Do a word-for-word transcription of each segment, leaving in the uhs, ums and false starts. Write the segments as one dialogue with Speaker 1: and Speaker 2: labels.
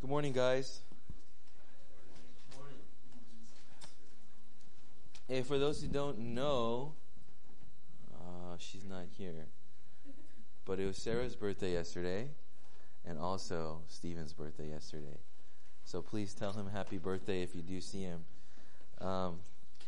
Speaker 1: Good morning, guys. Hey, for those who don't know, uh, she's not here. But it was Sarah's birthday yesterday, and also Stephen's birthday yesterday. So please tell him happy birthday if you do see him. Um,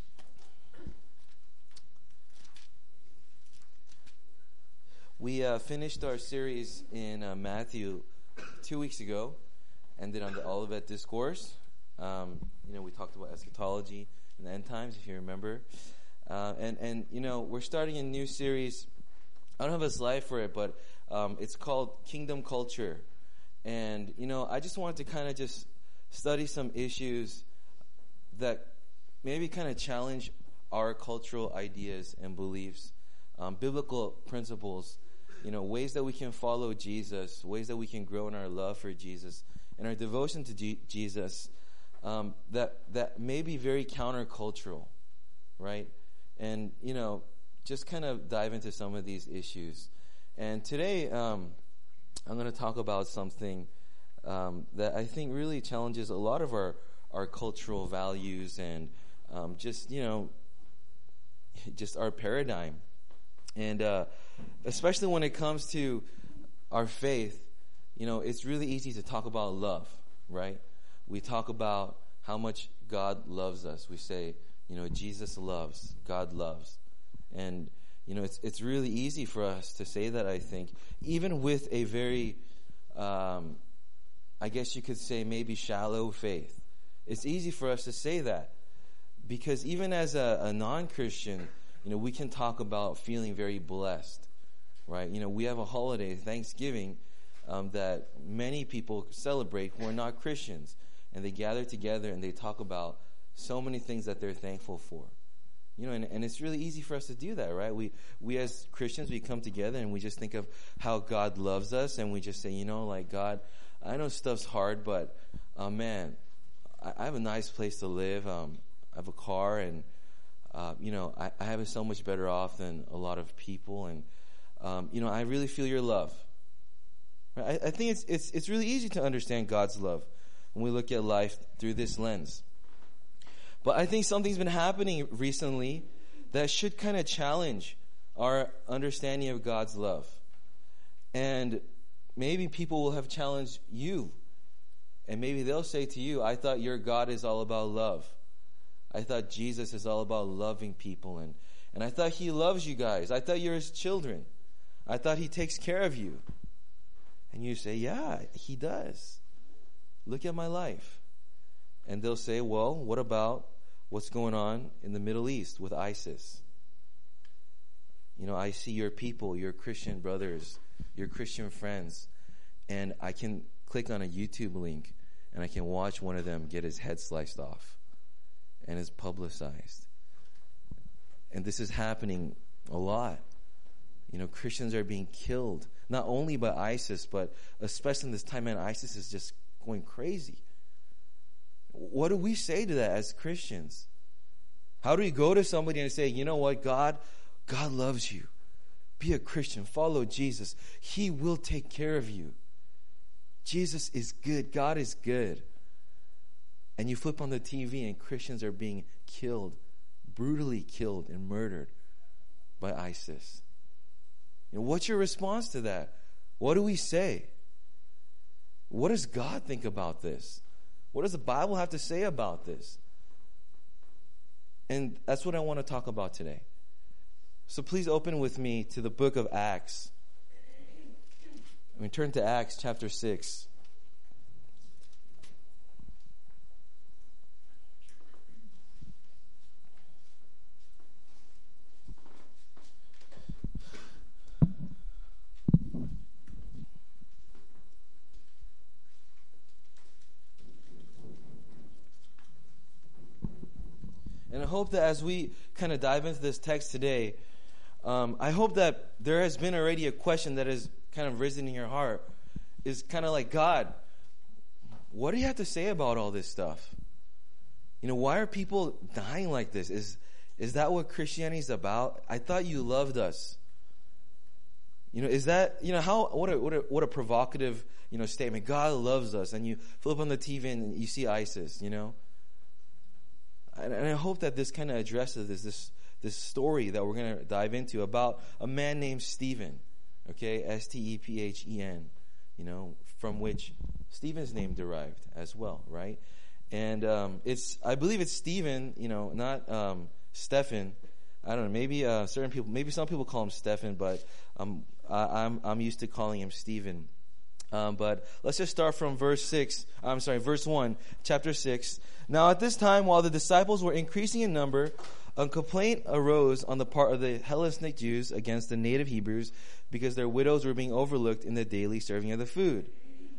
Speaker 1: we uh, finished our series in uh, Matthew two weeks ago, ended on the Olivet Discourse. Um, you know, we talked about eschatology and the end times, if you remember. Uh, and, and, you know, we're starting a new series. I don't have a slide for it, but um, it's called Kingdom Culture. And, you know, I just wanted to kind of just study some issues that maybe kind of challenge our cultural ideas and beliefs, um, biblical principles, you know, ways that we can follow Jesus, ways that we can grow in our love for Jesus and our devotion to G- Jesus, um, that that may be very countercultural, right? And, you know, just kind of dive into some of these issues. And today, um, I'm going to talk about something um, that I think really challenges a lot of our, our cultural values and um, just, you know, just our paradigm. And uh, especially when it comes to our faith, you know, it's really easy to talk about love, right? We talk about how much God loves us. We say, you know, Jesus loves, God loves. And, you know, it's it's really easy for us to say that, I think, even with a very, um, I guess you could say maybe shallow faith. It's easy for us to say that because even as a, a non-Christian, you know, we can talk about feeling very blessed, right? You know, we have a holiday, Thanksgiving, um, that many people celebrate who are not Christians. And they gather together and they talk about so many things that they're thankful for. You know, and, and it's really easy for us to do that, right? We we as Christians, we come together and we just think of how God loves us, and we just say, you know, like, God, I know stuff's hard, but, uh, man, I, I have a nice place to live. Um, I have a car, and, uh, you know, I, I have it so much better off than a lot of people, and, um, you know, I really feel your love. Right? I, I think it's it's it's really easy to understand God's love when we look at life through this lens. But I think something's been happening recently that should kind of challenge our understanding of God's love. And maybe people will have challenged you. And maybe they'll say to you, I thought your God is all about love. I thought Jesus is all about loving people. And, and I thought he loves you guys. I thought you're his children. I thought he takes care of you. And you say, yeah, he does. Look at my life. And they'll say, well, what about what's going on in the Middle East with ISIS? You know, I see your people, your Christian brothers, your Christian friends, and I can click on a YouTube link and I can watch one of them get his head sliced off, and it's publicized. And this is happening a lot. You know, Christians are being killed, not only by ISIS, but especially in this time, man, ISIS is just going crazy. What do we say to that as Christians? How do we go to somebody and say, you know what, God, God loves you. Be a Christian. Follow Jesus. He will take care of you. Jesus is good. God is good. And you flip on the T V and Christians are being killed, brutally killed and murdered by ISIS. You know, what's your response to that? What do we say? What does God think about this? What does the Bible have to say about this? And that's what I want to talk about today. So please open with me to the book of Acts. We turn to Acts chapter six. And I hope that as we kind of dive into this text today, um, I hope that there has been already a question that has kind of risen in your heart. Is kind of like, God, what do you have to say about all this stuff? You know, why are people dying like this? Is is that what Christianity is about? I thought you loved us. You know, is that, you know, how, what a, what a, what a provocative, you know, statement. God loves us. And you flip on the T V and you see ISIS, you know. And, and I hope that this kind of addresses this, this, this story that we're going to dive into about a man named Stephen, okay, S T E P H E N, you know, from which Stephen's name derived as well, right? And um, it's, I believe it's Stephen, you know, not um, Stephen. I don't know. Maybe uh, certain people, maybe some people call him Stephen, but um, I, I'm I'm used to calling him Stephen. Um, but let's just start from verse six. I'm sorry, verse one, chapter six. Now at this time, while the disciples were increasing in number, a complaint arose on the part of the Hellenistic Jews against the native Hebrews because their widows were being overlooked in the daily serving of the food.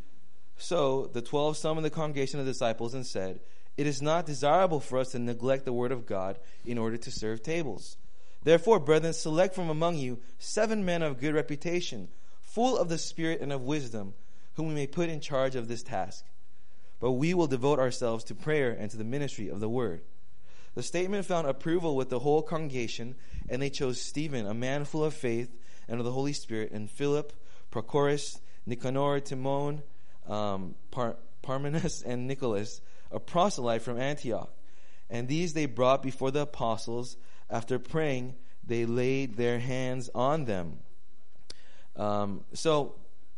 Speaker 1: So the twelve summoned the congregation of the disciples and said, "It is not desirable for us to neglect the word of God in order to serve tables. Therefore, brethren, select from among you seven men of good reputation, full of the Spirit and of wisdom, whom we may put in charge of this task. But we will devote ourselves to prayer and to the ministry of the word." The statement found approval with the whole congregation, and they chose Stephen, a man full of faith and of the Holy Spirit, and Philip, Prochorus, Nicanor, Timon, um, Par- Parmenas, and Nicholas, a proselyte from Antioch. And these they brought before the apostles. After praying, they laid their hands on them. Um, so,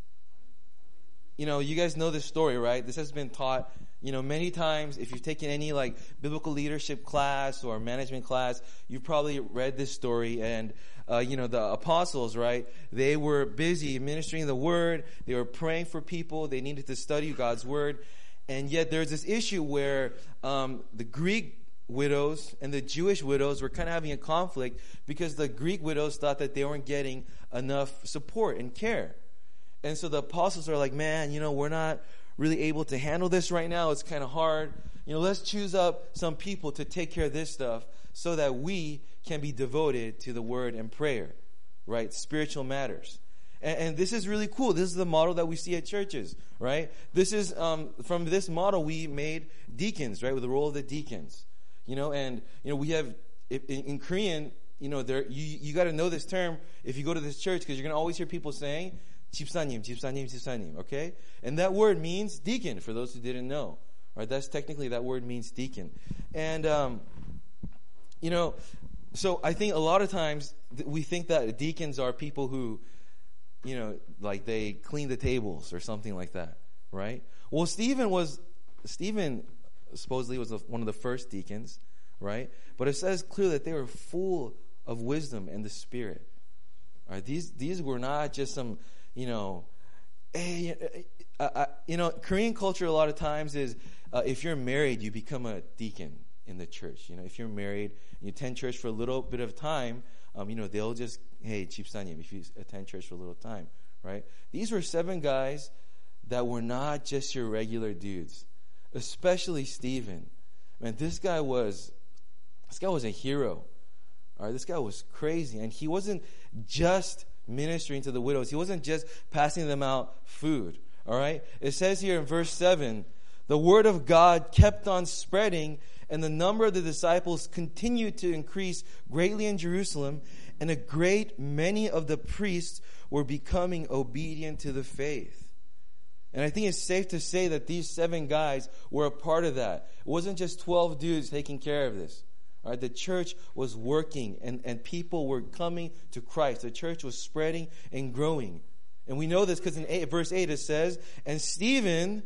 Speaker 1: you know, you guys know this story, right? This has been taught, you know, many times. If you've taken any like biblical leadership class or management class, you've probably read this story. And, uh, you know, the apostles, right? They were busy ministering the word. They were praying for people. They needed to study God's word. And yet there's this issue where um, the Greek widows and the Jewish widows were kind of having a conflict because the Greek widows thought that they weren't getting enough support and care. And so the apostles are like, man, you know, we're not really able to handle this right now. It's kind of hard. You know, let's choose up some people to take care of this stuff so that we can be devoted to the word and prayer, right? Spiritual matters. And, and this is really cool. This is the model that we see at churches, right? This is, um, from this model, we made deacons, right? With the role of the deacons. You know, and, you know, we have, in, in Korean, you know, there you you got to know this term if you go to this church, because you're going to always hear people saying, 집사님, 집사님, 집사님, okay? And that word means deacon, for those who didn't know. Right? That's technically, that word means deacon. And, um, you know, so I think a lot of times th- we think that deacons are people who, you know, like they clean the tables or something like that, right? Well, Stephen was, Stephen supposedly was one of the first deacons, right? But it says clearly that they were full of wisdom and the Spirit. Right? These these were not just some, you know, hey, uh, uh, you know, Korean culture a lot of times is uh, if you're married, you become a deacon in the church. You know, if you're married, you attend church for a little bit of time, um, you know, they'll just, hey, 집사님, if you attend church for a little time, right? These were seven guys that were not just your regular dudes. Especially Stephen. Man, this guy was, this guy was a hero. All right, this guy was crazy. And he wasn't just ministering to the widows. He wasn't just passing them out food. All right? It says here in verse seven, the word of God kept on spreading, and the number of the disciples continued to increase greatly in Jerusalem, and a great many of the priests were becoming obedient to the faith. And I think it's safe to say that these seven guys were a part of that. It wasn't just twelve dudes taking care of this. All right, the church was working, and, and people were coming to Christ. The church was spreading and growing. And we know this because in eight, verse eight it says, and Stephen,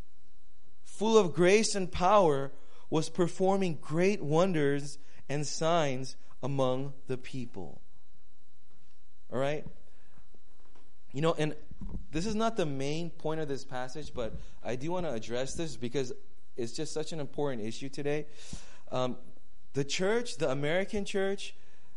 Speaker 1: full of grace and power, was performing great wonders and signs among the people. All right? You know, and this is not the main point of this passage, but I do want to address this because it's just such an important issue today. Um, the church, the American church,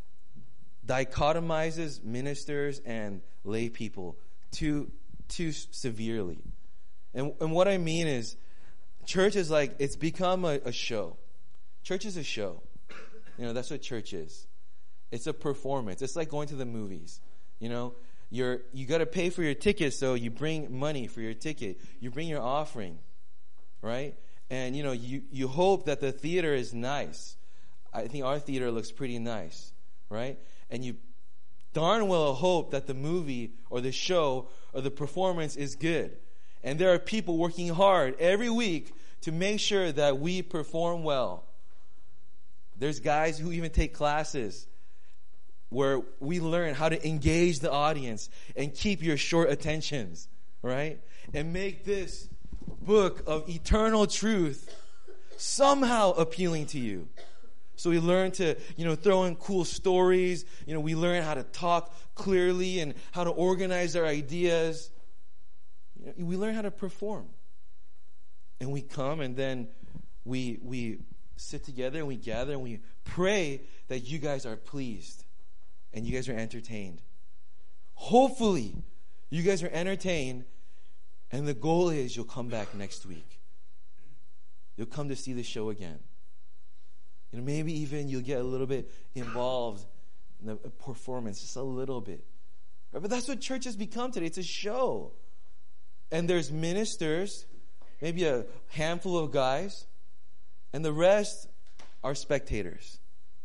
Speaker 1: dichotomizes ministers and lay people too too severely. And, and what I mean is, church is like, it's become a, a show. Church is a show. You know, that's what church is. It's a performance. It's like going to the movies, you know. You're, you got to pay for your ticket, so you bring money for your ticket. You bring your offering, right? And, you know, you, you hope that the theater is nice. I think our theater looks pretty nice, right? And you darn well hope that the movie or the show or the performance is good. And there are people working hard every week to make sure that we perform well. There's guys who even take classes where we learn how to engage the audience and keep your short attentions, right? And make this book of eternal truth somehow appealing to you. So we learn to, you know, throw in cool stories. You know, we learn how to talk clearly and how to organize our ideas. You know, we learn how to perform. And we come and then we we sit together and we gather and we pray that you guys are pleased and you guys are entertained. Hopefully, you guys are entertained, and the goal is you'll come back next week. You'll come to see the show again. You know, maybe even you'll get a little bit involved in the performance, just a little bit. Right? But that's what church has become today. It's a show. And there's ministers, maybe a handful of guys, and the rest are spectators.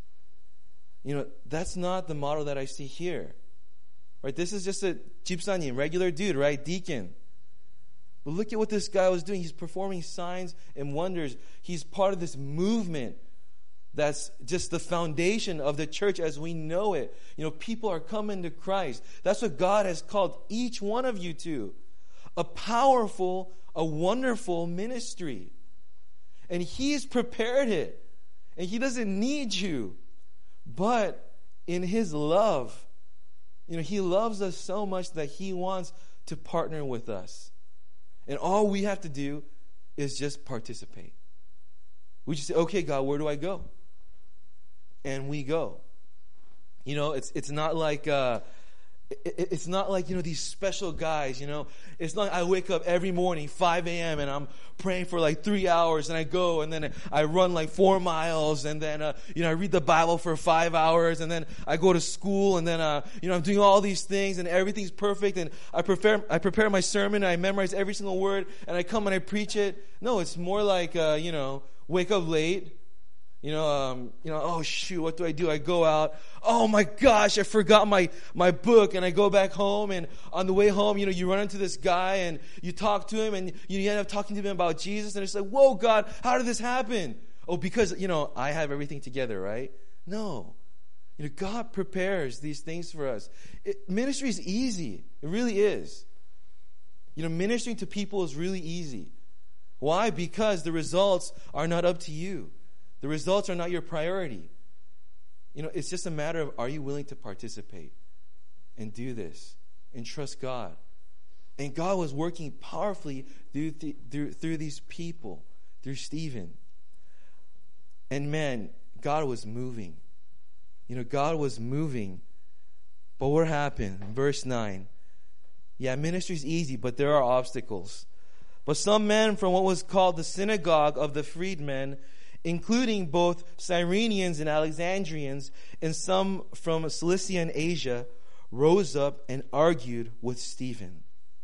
Speaker 1: You know, that's not the model that I see here. Right? This is just a 집사님, regular dude, right? Deacon. But look at what this guy was doing. He's performing signs and wonders. He's part of this movement that's just the foundation of the church as we know it. You know, people are coming to Christ. That's what God has called each one of you to. A powerful, a wonderful ministry. And He's prepared it. And He doesn't need you. But in His love, you know, He loves us so much that He wants to partner with us. And all we have to do is just participate. We just say, okay, God, where do I go? And we go. You know, it's it's not like uh, it, it's not like you know these special guys. You know, it's not like I wake up every morning five a.m. and I'm praying for like three hours, and I go and then I run like four miles, and then uh, you know I read the Bible for five hours, and then I go to school, and then uh, you know I'm doing all these things, and everything's perfect, and I prepare I prepare my sermon, and I memorize every single word, and I come and I preach it. No, it's more like uh, you know wake up late. You know, um, you know, oh shoot, what do I do? I go out. Oh my gosh, I forgot my, my book, and I go back home, and on the way home, you know, you run into this guy and you talk to him, and you end up talking to him about Jesus, and it's like, whoa, God, how did this happen? Oh, because, you know, I have everything together, right? No. You know, God prepares these things for us. It, ministry is easy. It really is. You know, ministering to people is really easy. Why? Because the results are not up to you. The results are not your priority. You know, it's just a matter of, are you willing to participate and do this and trust God? And God was working powerfully through, through, through these people, through Stephen. And man, God was moving. You know, God was moving. But what happened? Verse nine. Yeah, ministry is easy, but there are obstacles. But some men from what was called the synagogue of the freedmen, including both Cyrenians and Alexandrians, and some from Cilicia and Asia, rose up and argued with Stephen.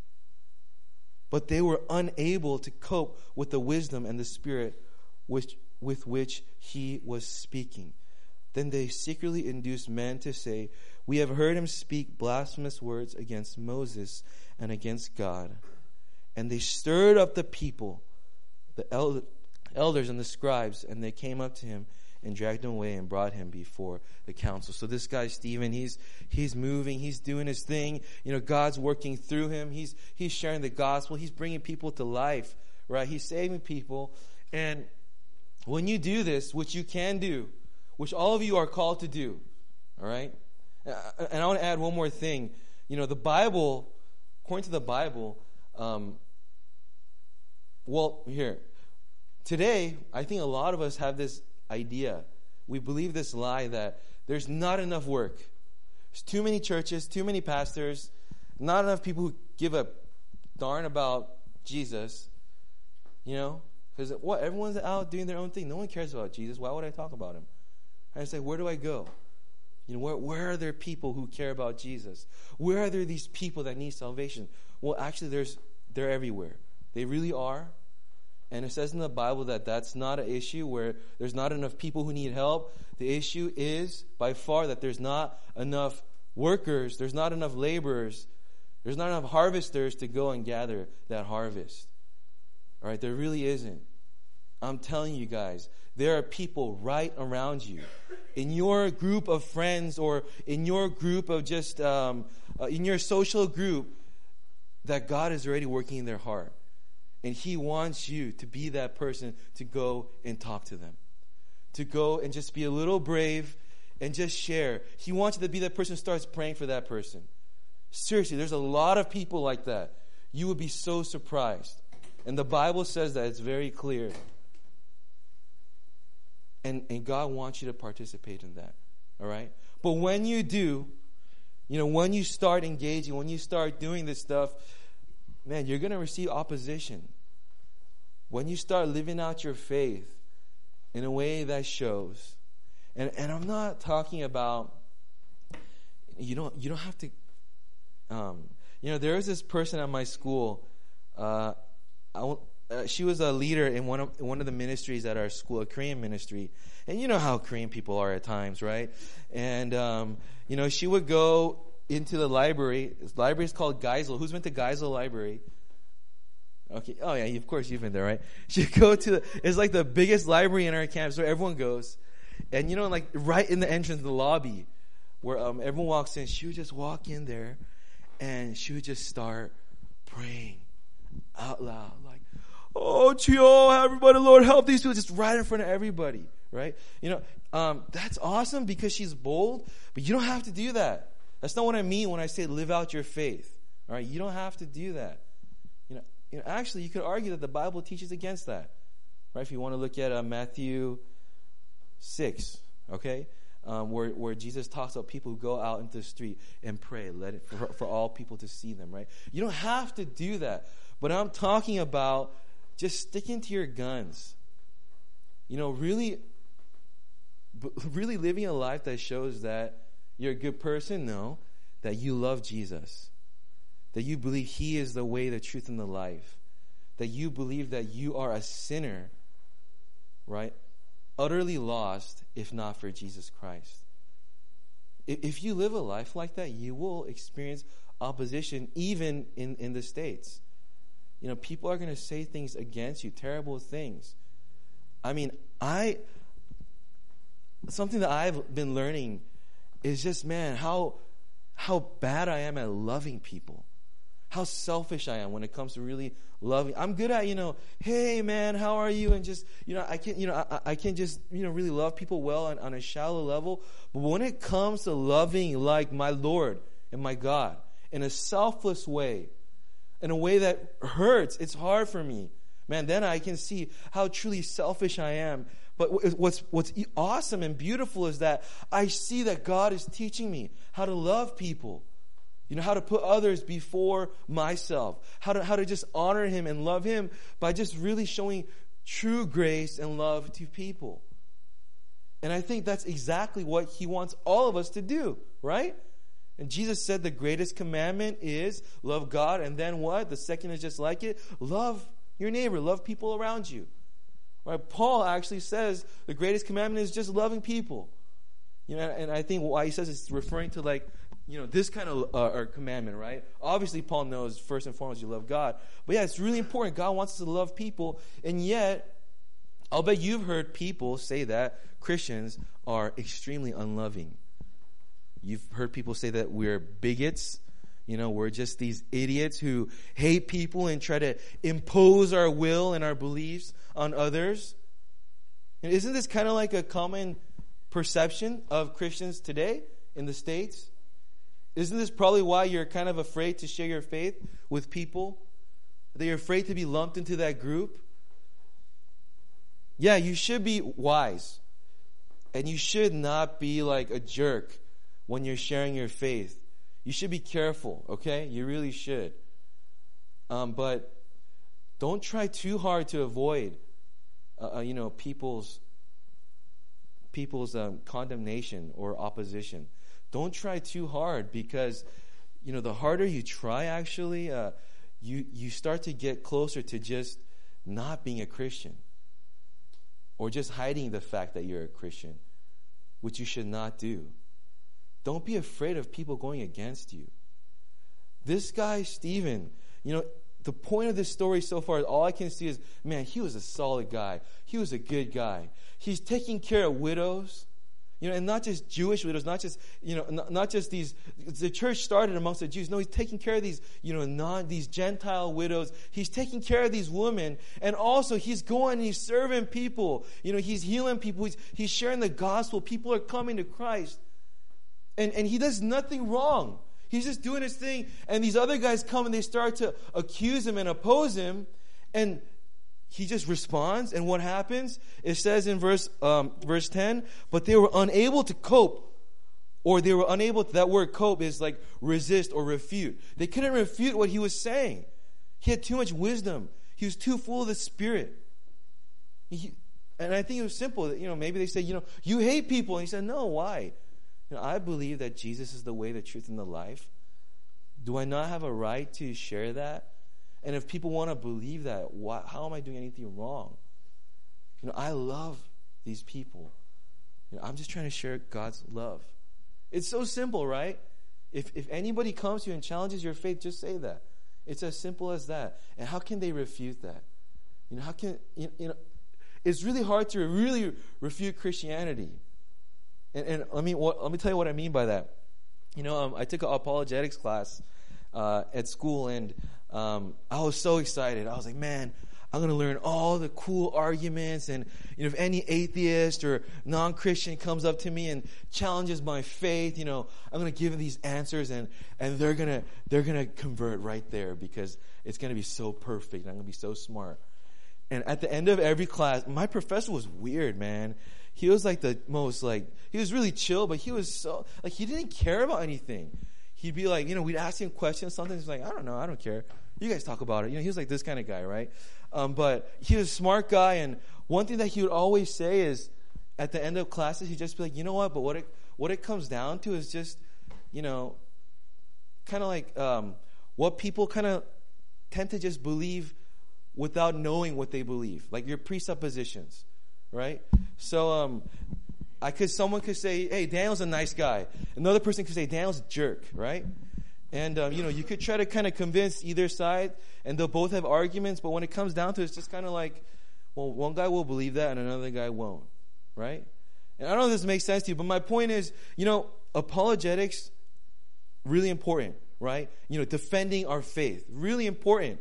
Speaker 1: But they were unable to cope with the wisdom and the spirit which, with which he was speaking. Then they secretly induced men to say, "We have heard him speak blasphemous words against Moses and against God." And they stirred up the people, the elders, elders and the scribes, and they came up to him and dragged him away and brought him before the council. So this guy Stephen, he's he's moving, he's doing his thing. You know, God's working through him. He's he's sharing the gospel. He's bringing people to life, right? He's saving people. And when you do this, which you can do, which all of you are called to do, all right? And I want to add one more thing. You know, the Bible, according to the Bible, um, well, here. Today, I think a lot of us have this idea. We believe this lie that there's not enough work. There's too many churches, too many pastors, not enough people who give a darn about Jesus. You know? Because what? Everyone's out doing their own thing. No one cares about Jesus. Why would I talk about him? And I say, where do I go? You know, where, where are there people who care about Jesus? Where are there these people that need salvation? Well, actually, there's they're everywhere. They really are. And it says in the Bible that that's not an issue where there's not enough people who need help. The issue is, by far, that there's not enough workers, there's not enough laborers, there's not enough harvesters to go and gather that harvest. All right, there really isn't. I'm telling you guys, there are people right around you, in your group of friends or in your group of just, um, uh, in your social group, that God is already working in their heart. And He wants you to be that person to go and talk to them. To go and just be a little brave and just share. He wants you to be that person who starts praying for that person. Seriously, there's a lot of people like that. You would be so surprised. And the Bible says that. It's very clear. And, and God wants you to participate in that. All right? But when you do, you know, when you start engaging, when you start doing this stuff, man, you're going to receive opposition. When you start living out your faith in a way that shows. And and I'm not talking about, you don't you don't have to, um, you know, there was this person at my school. Uh, I, uh, she was a leader in one of one of the ministries at our school, a Korean ministry. And you know how Korean people are at times, right? And um, you know, she would go into the library. This library is called Geisel. Who's been to Geisel Library? Okay. Oh yeah, of course you've been there, right? She'd go to the, it's like the biggest library in our campus where everyone goes. And you know, like right in the entrance, the lobby, where um, everyone walks in, she would just walk in there, and she would just start praying out loud, like, "Oh, Chio, everybody, Lord, help these people!" Just right in front of everybody, right? You know, um, that's awesome because she's bold, but you don't have to do that. That's not what I mean when I say live out your faith. All right, you don't have to do that. You know, you know, actually, you could argue that the Bible teaches against that, right? If you want to look at uh, Matthew six, okay, um, where where Jesus talks about people who go out into the street and pray, let it for, for all people to see them, right? You don't have to do that, but I'm talking about just sticking to your guns. You know, really, really living a life that shows that you're a good person. No, that you love Jesus, that you believe He is the way, the truth, and the life, that you believe that you are a sinner, right? Utterly lost if not for Jesus Christ. If you live a life like that, you will experience opposition even in, in the States. You know, people are going to say things against you, terrible things. I mean, I, something that I've been learning is just, man, how, how bad I am at loving people. How selfish I am when it comes to really loving. I'm good at, you know, hey man, how are you? And just, you know, I can, you know, I, I can just, you know, really love people well on, on a shallow level. But when it comes to loving like my Lord and my God in a selfless way, in a way that hurts, it's hard for me. Man, then I can see how truly selfish I am. But what's what's awesome and beautiful is that I see that God is teaching me how to love people. You know, how to put others before myself. How to how to just honor Him and love Him by just really showing true grace and love to people. And I think that's exactly what He wants all of us to do, right? And Jesus said the greatest commandment is love God, and then what? The second is just like it. Love your neighbor. Love people around you. Right? Paul actually says the greatest commandment is just loving people. You know, and I think why he says it's referring to like, you know, this kind of uh, commandment, right? Obviously, Paul knows first and foremost you love God. But yeah, it's really important. God wants us to love people. And yet, I'll bet you've heard people say that Christians are extremely unloving. You've heard people say that we're bigots. You know, we're just these idiots who hate people and try to impose our will and our beliefs on others. And isn't this kind of like a common perception of Christians today in the States? Isn't this probably why you're kind of afraid to share your faith with people? That you're afraid to be lumped into that group? Yeah, you should be wise. And you should not be like a jerk when you're sharing your faith. You should be careful, okay? You really should. Um, but don't try too hard to avoid, uh, you know, people's people's um, condemnation or opposition. Don't try too hard because, you know, the harder you try, actually, uh, you you start to get closer to just not being a Christian or just hiding the fact that you're a Christian, which you should not do. Don't be afraid of people going against you. This guy, Stephen, you know, the point of this story so far, all I can see is, man, he was a solid guy. He was a good guy. He's taking care of widows, you know, and not just Jewish widows, not just, you know, not, not just these, the church started amongst the Jews. No, he's taking care of these, you know, non, these Gentile widows. He's taking care of these women. And also he's going and he's serving people. You know, he's healing people. He's, he's sharing the gospel. People are coming to Christ. And, and he does nothing wrong. He's just doing his thing. And these other guys come and they start to accuse him and oppose him. And he just responds. And what happens? It says in verse um, verse ten, but they were unable to cope. Or they were unable to, that word cope is like resist or refute. They couldn't refute what he was saying. He had too much wisdom. He was too full of the Spirit. He, and I think it was simple. You know, maybe they say, you know, you hate people. And he said, no, why? You know, I believe that Jesus is the way, the truth, and the life. Do I not have a right to share that? And if people want to believe that, why, how am I doing anything wrong? You know, I love these people. You know, I'm just trying to share God's love. It's so simple, right? If if anybody comes to you and challenges your faith, just say that. It's as simple as that. And how can they refute that? You know, how can you, you know? It's really hard to really refute Christianity. And, and let me what, let me tell you what I mean by that. You know, um, I took an apologetics class uh, at school, and um, I was so excited. I was like, man, I'm going to learn all the cool arguments. And you know, if any atheist or non-Christian comes up to me and challenges my faith, you know, I'm going to give them these answers, and, and they're going to they're going to convert right there because it's going to be so perfect. And I'm going to be so smart. And at the end of every class, my professor was weird, man. He was like the most like, he was really chill, but he was so, like, he didn't care about anything. He'd be like, you know, we'd ask him questions, something. He's like, I don't know, I don't care. You guys talk about it. You know, he was like this kind of guy, right? Um, but he was a smart guy, and one thing that he would always say is, at the end of classes, he'd just be like, you know what, but what it, what it comes down to is just, you know, kind of like um, what people kind of tend to just believe without knowing what they believe, like your presuppositions. Right? So um, I could someone could say, hey, Daniel's a nice guy. Another person could say, Daniel's a jerk, right? And um, you know, you could try to kind of convince either side, and they'll both have arguments, but when it comes down to it, it's just kind of like, well, one guy will believe that and another guy won't, right? And I don't know if this makes sense to you, but my point is, you know, apologetics, really important, right? You know, defending our faith, really important.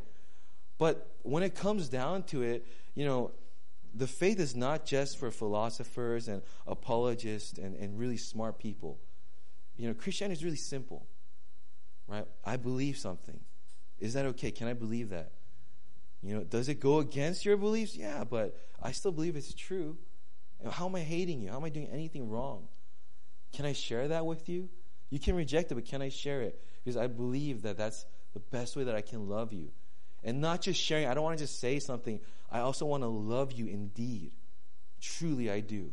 Speaker 1: But when it comes down to it, you know, the faith is not just for philosophers and apologists and, and really smart people. You know, Christianity is really simple, right? I believe something. Is that okay? Can I believe that? You know, does it go against your beliefs? Yeah, but I still believe it's true. And how am I hating you? How am I doing anything wrong? Can I share that with you? You can reject it, but can I share it? Because I believe that that's the best way that I can love you. And not just sharing. I don't want to just say something. I also want to love you indeed. Truly, I do.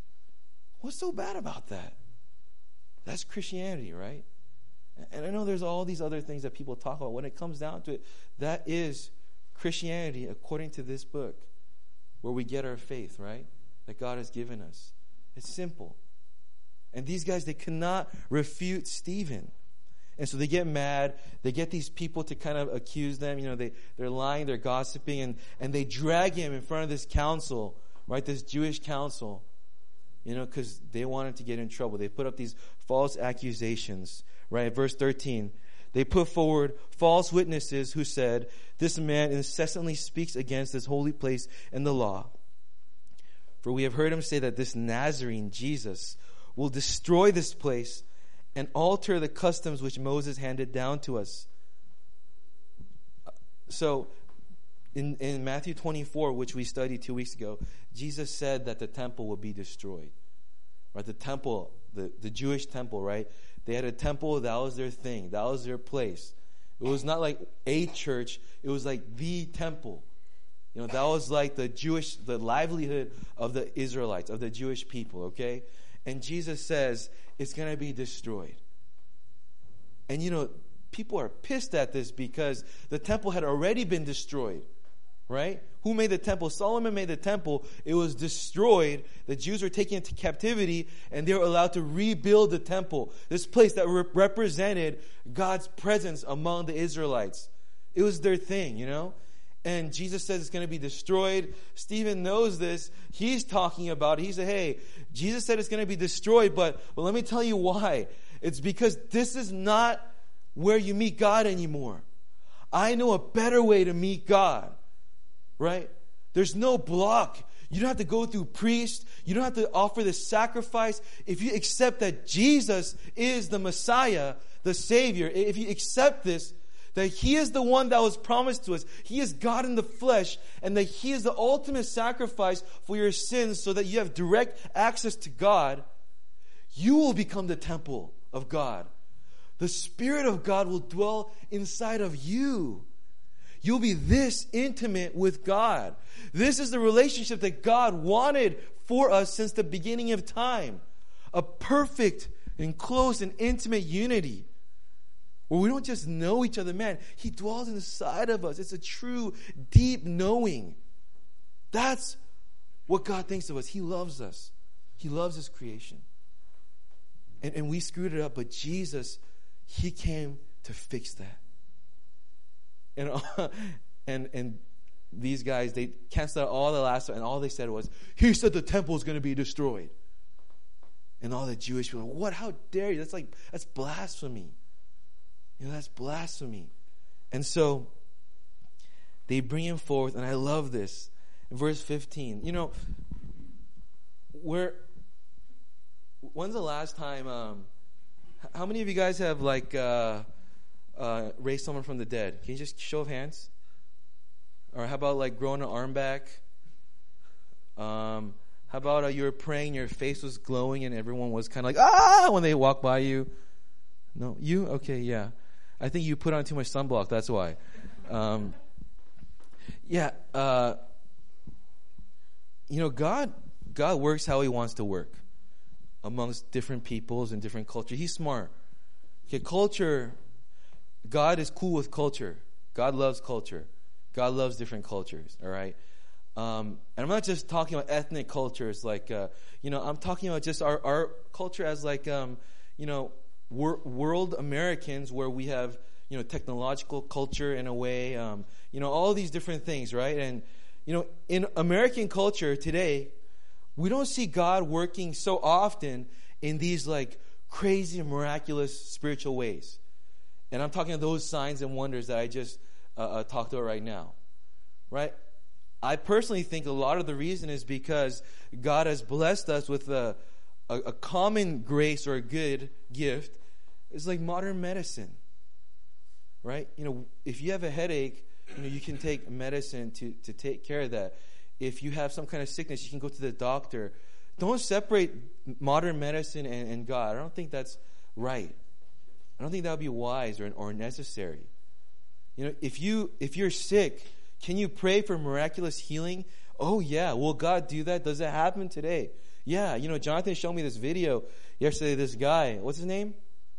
Speaker 1: What's so bad about that? That's Christianity, right? And I know there's all these other things that people talk about. When it comes down to it, that is Christianity according to this book, where we get our faith, right? That God has given us. It's simple. And these guys, they cannot refute Stephen. And so they get mad. They get these people to kind of accuse them. You know, they, they're lying, they're gossiping, and, and they drag him in front of this council, right, this Jewish council, you know, because they wanted to get in trouble. They put up these false accusations, right? Verse thirteen, they put forward false witnesses who said, this man incessantly speaks against this holy place and the law. For we have heard him say that this Nazarene, Jesus, will destroy this place and alter the customs which Moses handed down to us. So, in, in Matthew twenty-four, which we studied two weeks ago, Jesus said that the temple would be destroyed. Right? The temple, the, the Jewish temple, right? They had a temple, that was their thing. That was their place. It was not like a church. It was like the temple. You know, that was like the Jewish, the livelihood of the Israelites, of the Jewish people, okay? And Jesus says it's going to be destroyed. And, you know, people are pissed at this because the temple had already been destroyed. right? Who made the temple? Solomon made the temple. It was destroyed. The Jews were taken into captivity, and they were allowed to rebuild the temple. This place that re- represented God's presence among the Israelites. It was their thing, you know? And Jesus says it's going to be destroyed. Stephen knows this. He's talking about it. He said, hey, Jesus said it's going to be destroyed, but, but let me tell you why. It's because this is not where you meet God anymore. I know a better way to meet God. Right? There's no block. You don't have to go through priests. You don't have to offer the sacrifice. If you accept that Jesus is the Messiah, the Savior, if you accept this, that He is the one that was promised to us, He is God in the flesh, and that He is the ultimate sacrifice for your sins so that you have direct access to God, you will become the temple of God. The Spirit of God will dwell inside of you. You'll be this intimate with God. This is the relationship that God wanted for us since the beginning of time. A perfect and close and intimate unity where we don't just know each other. Man, He dwells inside of us. It's a true, deep knowing. That's what God thinks of us. He loves us. He loves His creation. And, and we screwed it up, but Jesus, He came to fix that. And, and and these guys, they canceled out all the last, and all they said was, He said the temple is going to be destroyed. And all the Jewish people, what? How dare you? That's like, that's blasphemy. You know, that's blasphemy. And so they bring Him forth, and I love this. In verse fifteen, you know, where, when's the last time, um, how many of you guys have like, uh, Uh, raise someone from the dead? Can you just show of hands? Or how about like growing an arm back? Um, how about uh, you were praying, your face was glowing, and everyone was kind of like, ah, when they walk by you? No? You? Okay, yeah. I think you put on too much sunblock, that's why. Um, yeah. Uh, you know, God, God works how He wants to work amongst different peoples and different cultures. He's smart. Okay, culture... God is cool with culture. God loves culture. God loves different cultures, all right? Um, and I'm not just talking about ethnic cultures, like, uh, you know, I'm talking about just our, our culture as like, um, you know, wor- world Americans where we have, you know, technological culture in a way, um, you know, all these different things, right? And, you know, in American culture today, we don't see God working so often in these like crazy, miraculous spiritual ways. And I'm talking about those signs and wonders that I just uh, uh, talked about right now, right? I personally think a lot of the reason is because God has blessed us with a, a, a common grace or a good gift. It's like modern medicine, right? You know, if you have a headache, you know, you can take medicine to, to take care of that. If you have some kind of sickness, you can go to the doctor. Don't separate modern medicine and, and God. I don't think that's right. I don't think that would be wise or, or necessary. You know, if you if you're sick, can you pray for miraculous healing? Oh yeah, will God do that? Does that happen today? Yeah, you know, Jonathan showed me this video yesterday. This guy, what's his name?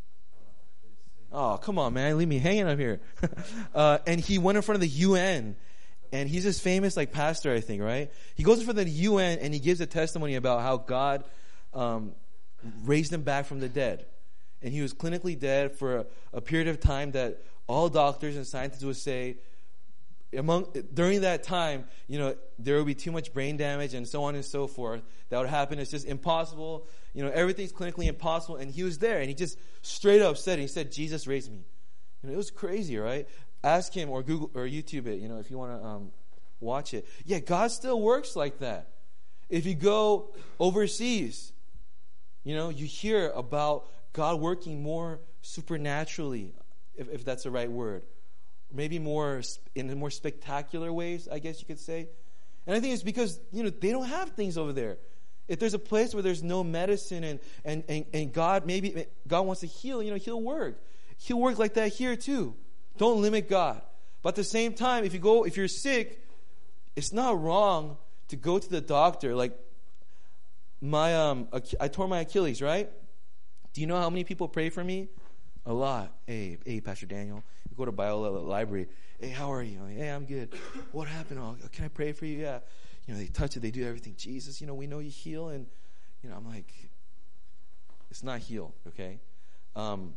Speaker 1: Oh, come on, man, leave me hanging up here. uh, and he went in front of the U N, and he's this famous like pastor, I think, right? He goes in front of the U N and he gives a testimony about how God um, raised him back from the dead. And he was clinically dead for a, a period of time that all doctors and scientists would say, among during that time, you know, there would be too much brain damage and so on and so forth. That would happen. It's just impossible. You know, everything's clinically impossible. And he was there, and he just straight up said it. He said, "Jesus raised me." You know, it was crazy, right? Ask him or Google or YouTube it. You know, if you want to um, watch it. Yeah, God still works like that. If you go overseas, you know, you hear about God working more supernaturally, if, if that's the right word. Maybe more in more spectacular ways, I guess you could say. And I think it's because, you know, they don't have things over there. If there's a place where there's no medicine and, and, and, and God maybe God wants to heal, you know, He'll work. He'll work like that here too. Don't limit God. But at the same time, if you go, if you're sick, it's not wrong to go to the doctor. Like my um, I tore my Achilles, right? Do you know how many people pray for me? A lot. Hey, hey, Pastor Daniel, go to Biola library. Hey, how are you? Like, hey, I'm good. What happened? Oh, can I pray for you? Yeah. You know, they touch it. They do everything. Jesus, you know, we know you heal. And, you know, I'm like, it's not healed, okay? Um,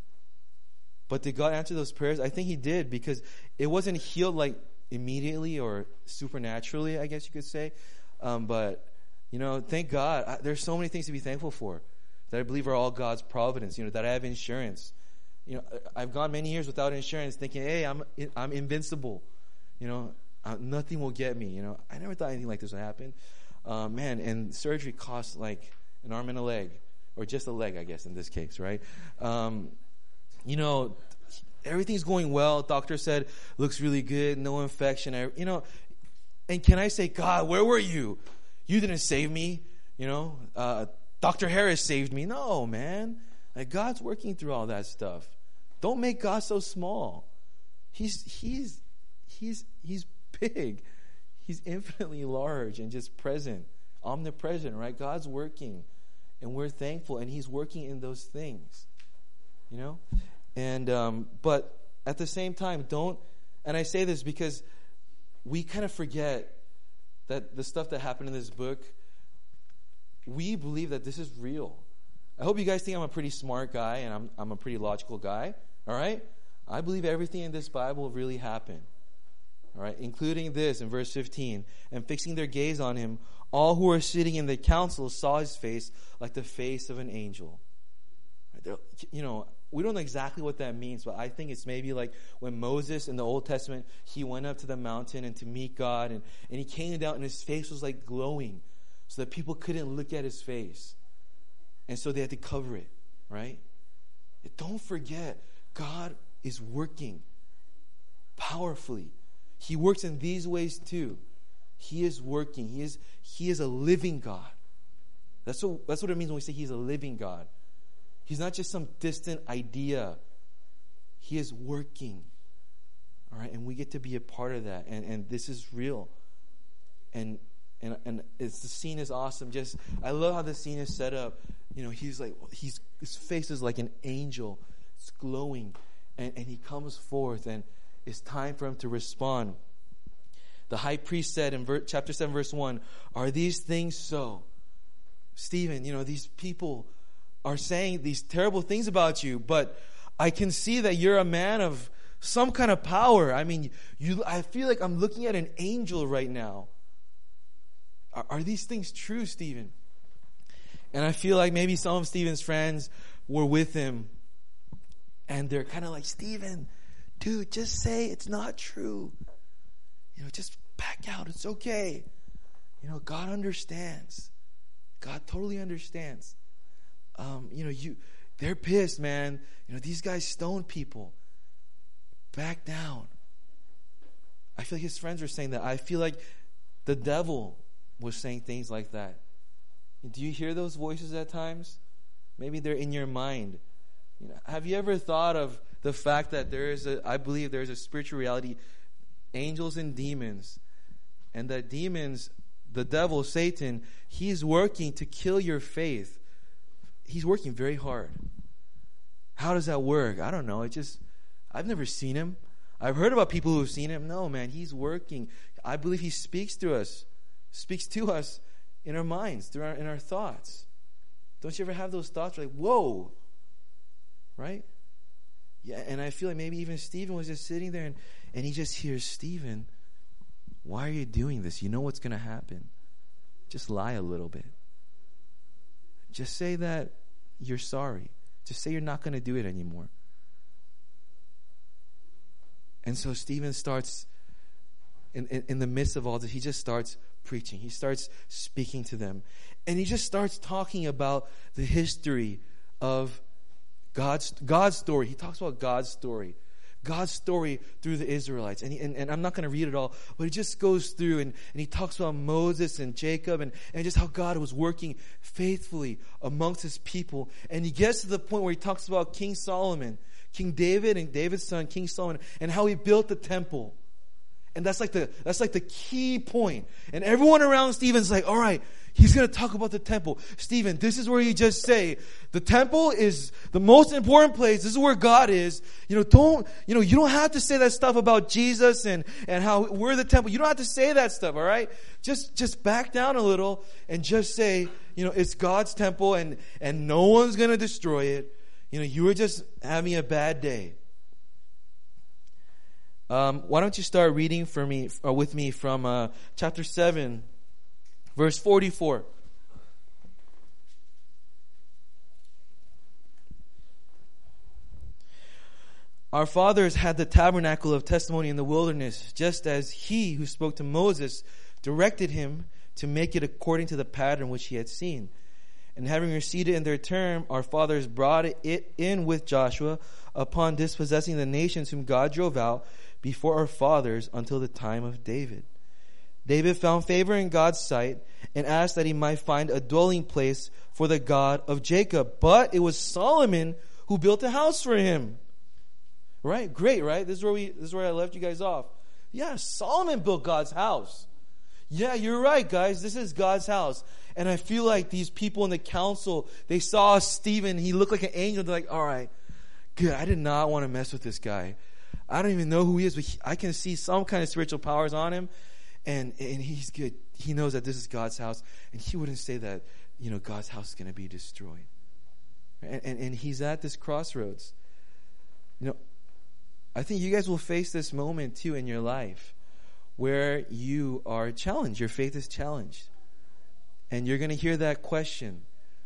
Speaker 1: but did God answer those prayers? I think he did, because it wasn't healed like immediately or supernaturally, I guess you could say. Um, but, you know, thank God. I, there's so many things to be thankful for that I believe are all God's providence, you know, that I have insurance. You know, I've gone many years without insurance thinking, hey, I'm I'm invincible. You know, uh, nothing will get me. You know, I never thought anything like this would happen. Uh, man, and surgery costs like an arm and a leg, or just a leg, I guess, in this case, right? Um, you know, everything's going well. Doctor said, looks really good, no infection. I, you know, and can I say, God, where were you? You didn't save me. You know, uh, Doctor Harris saved me. No, man. Like, God's working through all that stuff. Don't make God so small. He's he's he's he's big. He's infinitely large and just present, omnipresent, right? God's working, and we're thankful, and he's working in those things, you know? And um, but at the same time, don't, and I say this because we kind of forget that the stuff that happened in this book, we believe that this is real. I hope you guys think I'm a pretty smart guy and I'm I'm a pretty logical guy. All right? I believe everything in this Bible really happened. All right? Including this in verse fifteen. And fixing their gaze on him, all who were sitting in the council saw his face like the face of an angel. You know, we don't know exactly what that means, but I think it's maybe like when Moses in the Old Testament, he went up to the mountain and to meet God, and, and he came down and his face was like glowing so that people couldn't look at his face. And so they had to cover it, right? Don't forget, God is working powerfully. He works in these ways too. He is working. He is He is a living God. That's what that's what it means when we say He's a living God. He's not just some distant idea. He is working. All right, and we get to be a part of that. And and this is real. And and and it's the scene is awesome. Just I love how the scene is set up. You know, he's like, he's, his face is like an angel. It's glowing. And, and he comes forth, and it's time for him to respond. The high priest said in ver- chapter seven, verse one, are these things so? Stephen, you know, these people are saying these terrible things about you, but I can see that you're a man of some kind of power. I mean, you. I feel like I'm looking at an angel right now. Are, are these things true, Stephen? And I feel like maybe some of Stephen's friends were with him, and they're kind of like, Stephen, dude, just say it's not true. You know, just back out. It's okay. You know, God understands. God totally understands. Um, you know, you they're pissed, man. You know, these guys stone people. Back down. I feel like his friends were saying that. I feel like the devil was saying things like that. Do you hear those voices at times? Maybe they're in your mind. You know, have you ever thought of the fact that there is a, I believe there is a spiritual reality, angels and demons, and that demons, the devil, Satan, he's working to kill your faith. He's working very hard. How does that work? I don't know. It just, I've never seen him. I've heard about people who've seen him. No, man, he's working. I believe he speaks to us, speaks to us in our minds, through our, in our thoughts. Don't you ever have those thoughts like, whoa, right? Yeah, and I feel like maybe even Stephen was just sitting there and, and he just hears, Stephen, why are you doing this? You know what's going to happen. Just lie a little bit. Just say that you're sorry. Just say you're not going to do it anymore. And so Stephen starts, in, in, in the midst of all this, he just starts preaching. He starts speaking to them. And he just starts talking about the history of God's God's story. He talks about God's story. God's story through the Israelites. And, he, and, and I'm not going to read it all, but he just goes through and, and he talks about Moses and Jacob and, and just how God was working faithfully amongst his people. And he gets to the point where he talks about King Solomon, King David and David's son, King Solomon, and how he built the temple. And that's like the that's like the key point. And everyone around Stephen's like, all right, he's going to talk about the temple. Stephen, this is where you just say, the temple is the most important place. This is where God is. You know, don't, you know, you don't have to say that stuff about Jesus and, and how we're the temple. You don't have to say that stuff, all right? Just, just back down a little and just say, you know, it's God's temple and, and no one's going to destroy it. You know, you were just having a bad day. Um, why don't you start reading for me, uh, with me from uh, chapter seven, verse forty-four. Our fathers had the tabernacle of testimony in the wilderness, just as he who spoke to Moses directed him to make it according to the pattern which he had seen. And having received it in their term, our fathers brought it in with Joshua upon dispossessing the nations whom God drove out before our fathers until the time of David. David found favor in God's sight and asked that he might find a dwelling place for the God of Jacob. But it was Solomon who built a house for him. Right? Great, right? This is where we this is where I left you guys off. Yeah, Solomon built God's house. Yeah, you're right, guys. This is God's house. And I feel like these people in the council, they saw Stephen, he looked like an angel. They're like, all right, good. I did not want to mess with this guy. I don't even know who he is, but he, I can see some kind of spiritual powers on him. And and he's good. He knows that this is God's house. And he wouldn't say that, you know, God's house is going to be destroyed. And, and, and he's at this crossroads. You know, I think you guys will face this moment too in your life where you are challenged. Your faith is challenged. And you're going to hear that question.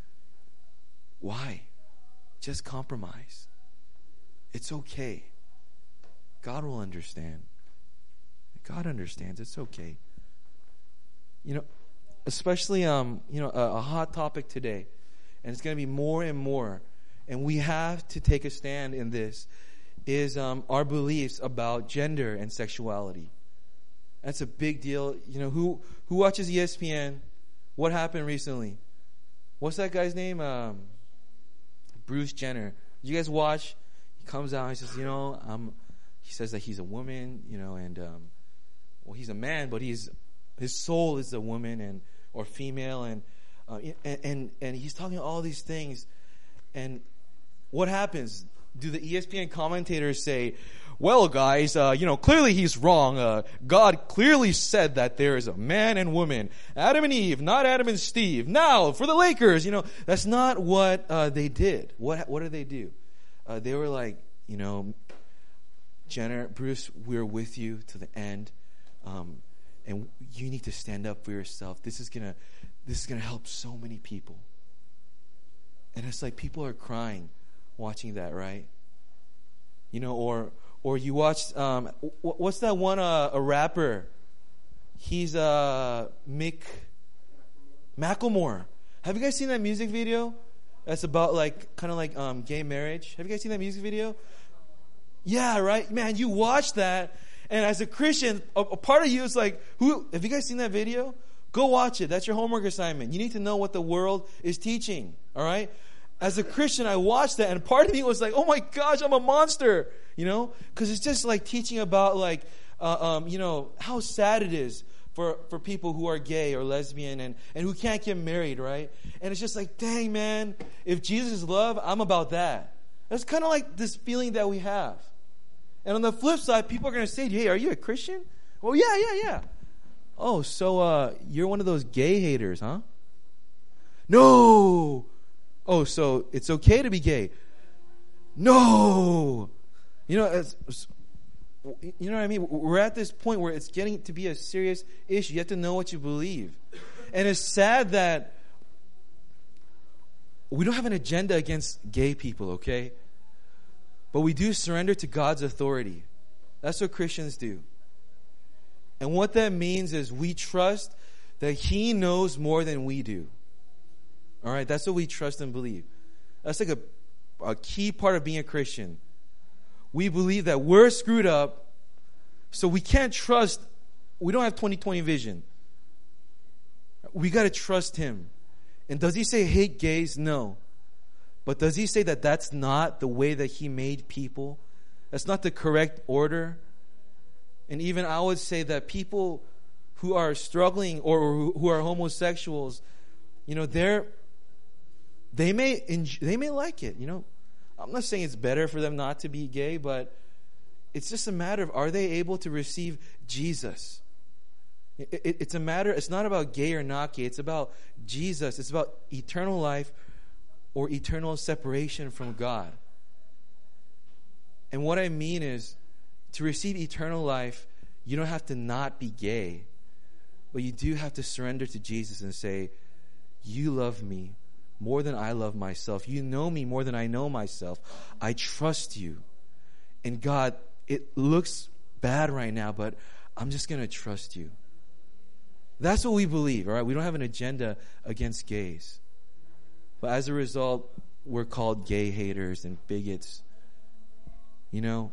Speaker 1: Why? Just compromise. It's okay. God will understand. God understands. It's okay. You know, especially um, you know, a, a hot topic today, and it's going to be more and more, and we have to take a stand in this, is um, our beliefs about gender and sexuality. That's a big deal. You know, who who watches E S P N? What happened recently? What's that guy's name? Um, Bruce Jenner. Did you guys watch? He comes out and he says, you know, um, he says that he's a woman, you know, and um, well, he's a man, but he's his soul is a woman and or female, and uh, and, and and he's talking all these things. And what happens? Do the E S P N commentators say, well, guys, uh, you know, clearly he's wrong. Uh, God clearly said that there is a man and woman, Adam and Eve, not Adam and Steve. Now, for the Lakers, you know, that's not what uh, they did. What what did they do? Uh, they were like, you know, Jenner, Bruce, we're with you to the end, um, and you need to stand up for yourself. This is gonna, this is gonna help so many people. And it's like people are crying watching that, right? You know, or or you watch, um, what's that one, uh, a rapper? He's uh, Mick Macklemore. Have you guys seen that music video? That's about like, kind of like um, gay marriage. Have you guys seen that music video? Yeah, right? Man, you watch that, and as a Christian, a, a part of you is like, who? Have you guys seen that video? Go watch it. That's your homework assignment. You need to know what the world is teaching, all right? As a Christian, I watched that, and part of me was like, oh my gosh, I'm a monster, you know? Because it's just like teaching about, like, uh, um, you know, how sad it is for, for people who are gay or lesbian and, and who can't get married, right? And it's just like, dang, man, if Jesus is love, I'm about that. That's kind of like this feeling that we have. And on the flip side, people are going to say, hey, are you a Christian? Well, yeah, yeah, yeah. Oh, so uh, you're one of those gay haters, huh? No. Oh, so it's okay to be gay? No. You know, it's, it's, you know what I mean? We're at this point where it's getting to be a serious issue. You have to know what you believe. And it's sad that we don't have an agenda against gay people, okay? But we do surrender to God's authority. That's what Christians do. And what that means is we trust that He knows more than we do. All right, that's what we trust and believe. That's like a, a key part of being a Christian. We believe that we're screwed up, so we can't trust. We don't have twenty twenty vision. We got to trust Him. And does He say hate gays? No. But does He say that that's not the way that He made people? That's not the correct order? And even I would say that people who are struggling or who are homosexuals, you know, they're, they may, enjoy, they may like it, you know. I'm not saying it's better for them not to be gay, but it's just a matter of, are they able to receive Jesus? It, it, it's a matter, it's not about gay or not gay. It's about Jesus. It's about eternal life or eternal separation from God. And what I mean is, to receive eternal life, you don't have to not be gay, but you do have to surrender to Jesus and say, you love me more than I love myself. You know me more than I know myself. I trust you. And God, it looks bad right now, but I'm just going to trust you. That's what we believe, all right? We don't have an agenda against gays. But as a result, we're called gay haters and bigots. You know?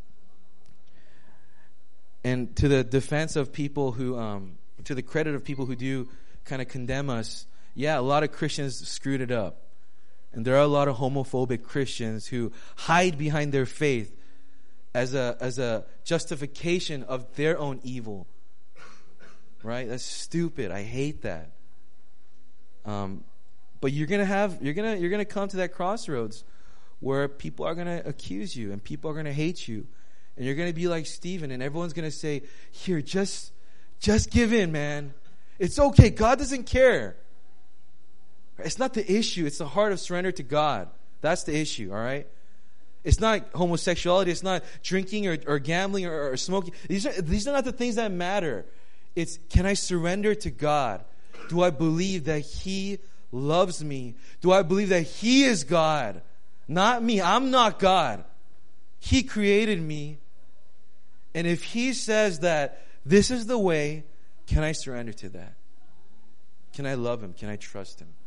Speaker 1: And to the defense of people who, um, to the credit of people who do kind of condemn us, yeah, a lot of Christians screwed it up. And there are a lot of homophobic Christians who hide behind their faith as a as a justification of their own evil. Right? That's stupid. I hate that. Um, but you're gonna have you're gonna you're gonna come to that crossroads where people are gonna accuse you and people are gonna hate you, and you're gonna be like Stephen, and everyone's gonna say, "Here, just just give in, man. It's okay. God doesn't care." It's not the issue. It's the heart of surrender to God. That's the issue. All right. It's not homosexuality. It's not drinking or, or gambling or, or smoking. These are these are not the things that matter. It's, can I surrender to God? Do I believe that He loves me? Do I believe that He is God? Not me. I'm not God. He created me. And if He says that this is the way, can I surrender to that? Can I love Him? Can I trust Him?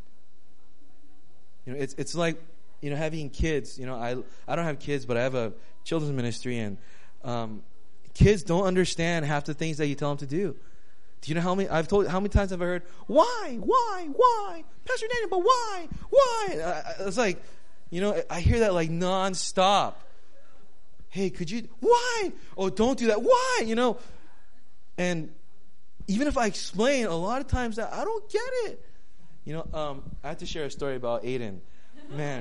Speaker 1: You know, it's it's like, you know, having kids. You know, I I don't have kids, but I have a children's ministry, and um, kids don't understand half the things that you tell them to do. Do you know how many I've told? How many times have I heard, "Why, why, why, Pastor Daniel? But why, why?" I, it's like, you know, I hear that like nonstop. Hey, could you? Why? Oh, don't do that. Why? You know, and even if I explain, a lot of times that I don't get it. You know, um, I have to share a story about Aiden. Man,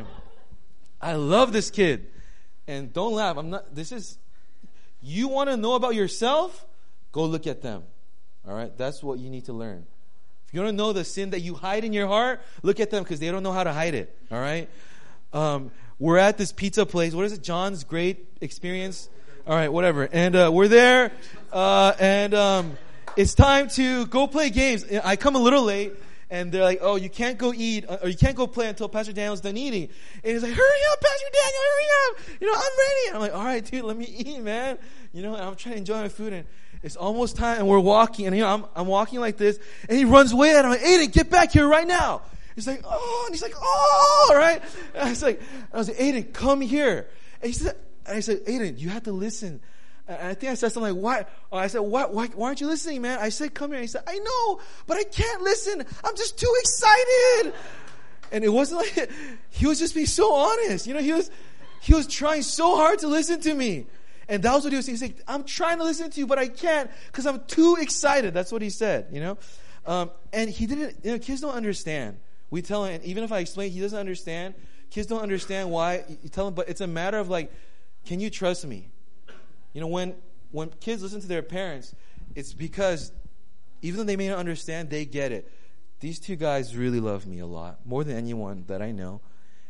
Speaker 1: I love this kid, and don't laugh. I'm not. This is. You want to know about yourself? Go look at them. All right, that's what you need to learn. If you want to know the sin that you hide in your heart, look at them, because they don't know how to hide it. All right, um, we're at this pizza place. What is it? John's Great Experience. All right, whatever. And uh, we're there, uh, and um, it's time to go play games. I come a little late, and they're like, "Oh, you can't go eat, or you can't go play until Pastor Daniel's done eating." And he's like, "Hurry up, Pastor Daniel, hurry up! You know, I'm ready." And I'm like, "All right, dude, let me eat, man." You know, and I'm trying to enjoy my food, and it's almost time, and we're walking, and you know, I'm I'm walking like this, and he runs away, and I'm like, "Aiden, get back here right now!" He's like, "Oh," and he's like, "Oh," right? And I was like, I was like, "Aiden, come here." And he said, and I said, "Aiden, you have to listen." And I think I said something like, "Why?" Oh, I said, "Why? Why? Why aren't you listening, man?" I said, "Come here." And he said, "I know, but I can't listen. I'm just too excited." And it wasn't like he was just being so honest, you know. He was he was trying so hard to listen to me. And that was what he was saying. He's like, "I'm trying to listen to you, but I can't because I'm too excited." That's what he said, you know. Um, and he didn't, you know, kids don't understand. We tell him, and even if I explain, he doesn't understand. Kids don't understand why. You tell them, but it's a matter of like, can you trust me? You know, when when kids listen to their parents, it's because even though they may not understand, they get it. These two guys really love me a lot, more than anyone that I know.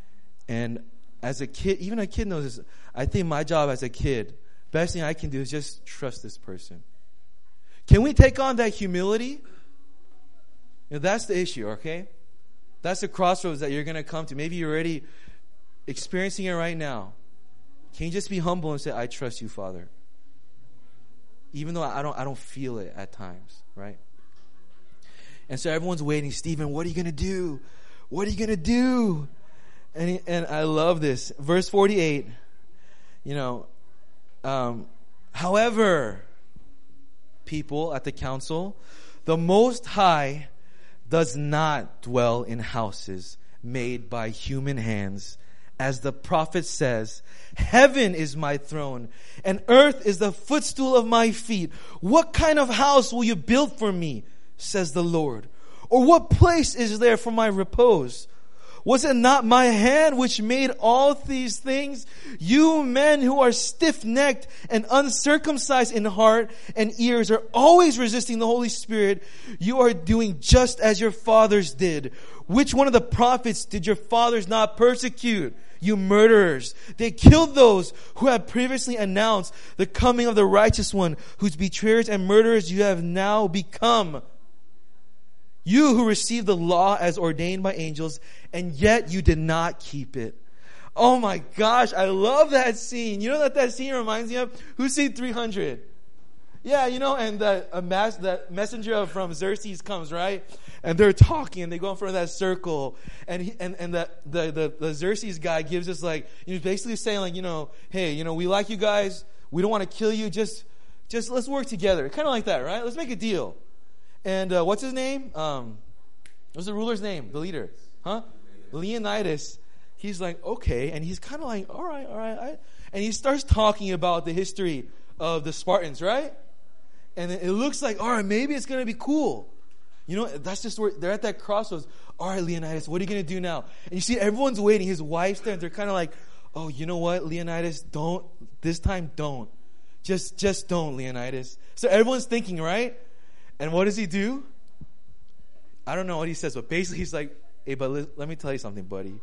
Speaker 1: And as a kid, even a kid knows this. I think my job as a kid, best thing I can do is just trust this person. Can we take on that humility? You know, that's the issue, okay? That's the crossroads that you're going to come to. Maybe you're already experiencing it right now. Can you just be humble and say, "I trust you, Father"? Even though I don't I don't feel it at times, right? And so everyone's waiting. "Stephen, what are you going to do? What are you going to do?" And he, and I love this. Verse forty-eight, you know, um, however, people at the council, the Most High does not dwell in houses made by human hands. As the prophet says, "Heaven is my throne, and earth is the footstool of my feet. What kind of house will you build for me, says the Lord?
Speaker 2: Or what place is there for my repose? Was it not my hand which made all these things? You men who are stiff-necked and uncircumcised in heart and ears are always resisting the Holy Spirit. You are doing just as your fathers did. Which one of the prophets did your fathers not persecute? You murderers. They killed those who had previously announced the coming of the righteous one, whose betrayers and murderers you have now become. You who received the law as ordained by angels, and yet you did not keep it. Oh my gosh, I love that scene. You know what that scene reminds me of? Who's seen three hundred? Yeah, you know, and the, a mass, the messenger from Xerxes comes, right? And they're talking, and they go in front of that circle. And he, and, and the, the, the, the Xerxes guy gives us like, he's basically saying like, you know, hey, you know, we like you guys. We don't want to kill you. Just, just let's work together. Kind of like that, right? Let's make a deal. And uh, what's his name? Um, what's the ruler's name? The leader. Huh? Leonidas. He's like, okay. And he's kind of like, all right, all right. I, and he starts talking about the history of the Spartans, right? And it looks like, all right, maybe it's going to be cool. You know, that's just where they're at that crossroads. All right, Leonidas, what are you going to do now? And you see everyone's waiting. His wife's there. And they're kind of like, oh, you know what, Leonidas, don't. This time, don't. Just, just don't, Leonidas. So everyone's thinking, right? And what does he do? I don't know what he says, but basically he's like, hey, but let, let me tell you something, buddy.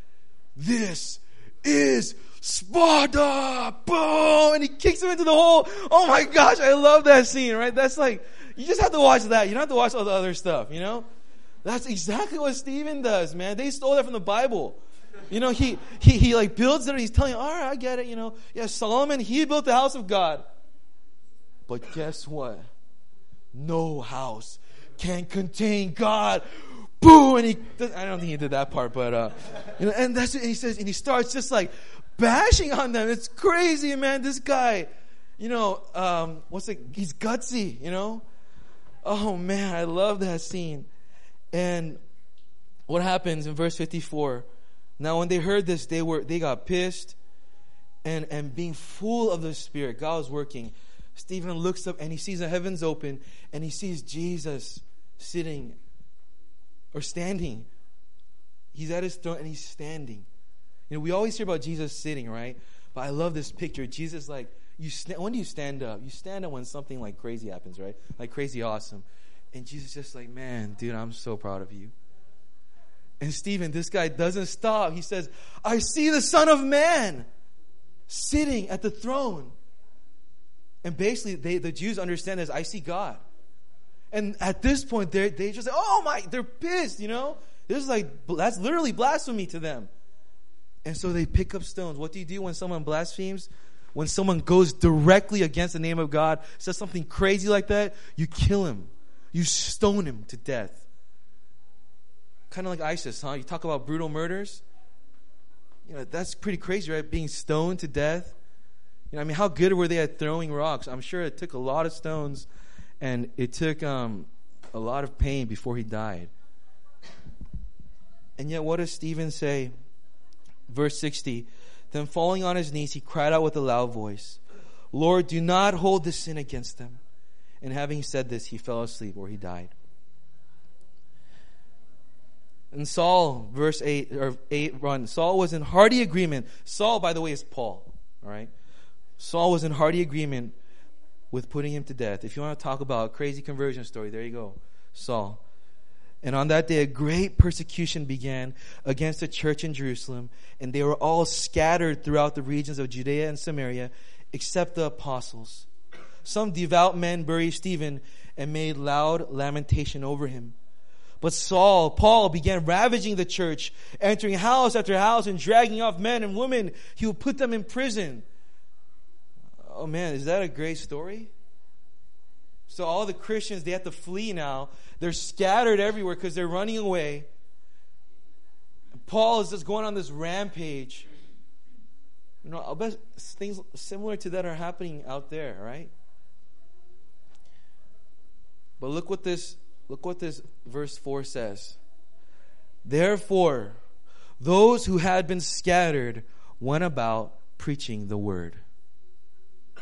Speaker 2: This is Sparta! Boom! And he kicks him into the hole. Oh my gosh, I love that scene, right? That's like, you just have to watch that. You don't have to watch all the other stuff, you know? That's exactly what Stephen does, man. They stole that from the Bible. You know, he, he, he like builds it and he's telling you, all right, I get it, you know. Yeah, Solomon, he built the house of God. But guess what? No house can contain God. Boo! And he, I don't think he did that part, but, uh, you know, and that's what he says, and he starts just like bashing on them. It's crazy, man. This guy, you know, um, what's it? He's gutsy, you know? Oh man, I love that scene. And what happens in verse fifty-four? Now, when they heard this, they were, they got pissed and, and being full of the Spirit, God was working. Stephen looks up and he sees the heavens open and he sees Jesus sitting or standing. He's at his throne and he's standing. You know, we always hear about Jesus sitting, right? But I love this picture. Jesus, like, you st- when do you stand up? You stand up when something like crazy happens, right? Like crazy awesome. And Jesus just like, man, dude, I'm so proud of you. And Stephen, this guy doesn't stop. He says, I see the Son of Man sitting at the throne. And basically, they, the Jews understand this, I see God. And at this point, they they just say, oh my, they're pissed, you know? This is like, that's literally blasphemy to them. And so they pick up stones. What do you do when someone blasphemes? When someone goes directly against the name of God, says something crazy like that, you kill him. You stone him to death. Kind of like ISIS, huh? You talk about brutal murders. You know, that's pretty crazy, right? Being stoned to death. You know, I mean, how good were they at throwing rocks? I'm sure it took a lot of stones, and it took um, a lot of pain before he died. And yet, what does Stephen say? Verse sixty, then falling on his knees, he cried out with a loud voice, Lord, do not hold this sin against them. And having said this, he fell asleep or he died. And Saul, verse eight, or eight, run. Saul was in hearty agreement. Saul, by the way, is Paul. All right? Saul was in hearty agreement with putting him to death. If you want to talk about a crazy conversion story, there you go. Saul. And on that day, a great persecution began against the church in Jerusalem, and they were all scattered throughout the regions of Judea and Samaria, except the apostles. Some devout men buried Stephen and made loud lamentation over him. But Saul, Paul, began ravaging the church, entering house after house and dragging off men and women. He would put them in prison. Oh man, is that a great story? So all the Christians, they have to flee now. They're scattered everywhere because they're running away. Paul is just going on this rampage. You know, I'll bet things similar to that are happening out there, right? But look what this look what this verse four says. Therefore, those who had been scattered went about preaching the word.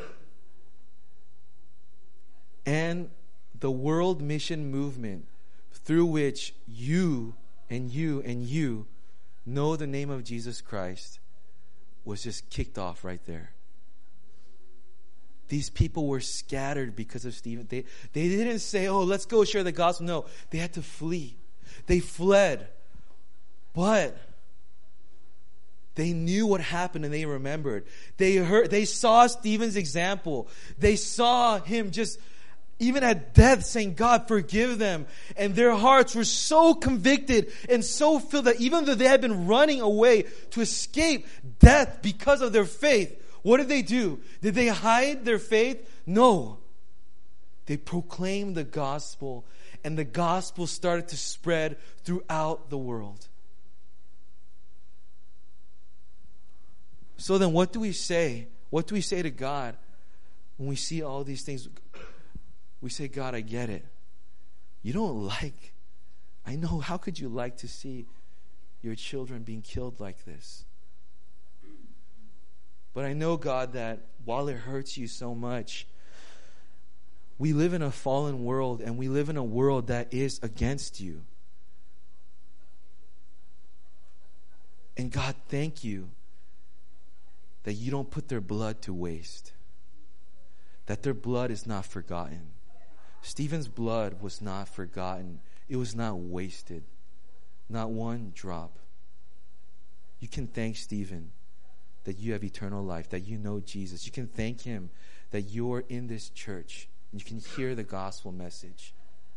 Speaker 2: And the world mission movement through which you and you and you know the name of Jesus Christ was just kicked off right there. These people were scattered because of Stephen. They, they didn't say, oh, let's go share the gospel. No, they had to flee. They fled. But they knew what happened and they remembered. They heard, they saw Stephen's example. They saw him just, even at death, saying, God, forgive them. And their hearts were so convicted and so filled that even though they had been running away to escape death because of their faith, what did they do? Did they hide their faith? No. They proclaimed the gospel, and the gospel started to spread throughout the world. So then what do we say? What do we say to God when we see all these things? We say, God, I get it. You don't like, I know, how could you like to see your children being killed like this? But I know, God, that while it hurts you so much, we live in a fallen world, and we live in a world that is against you. And God, thank you that you don't put their blood to waste, that their blood is not forgotten. Stephen's blood was not forgotten. It was not wasted. Not one drop. You can thank Stephen that you have eternal life, that you know Jesus. You can thank him that you're in this church and you can hear the gospel message.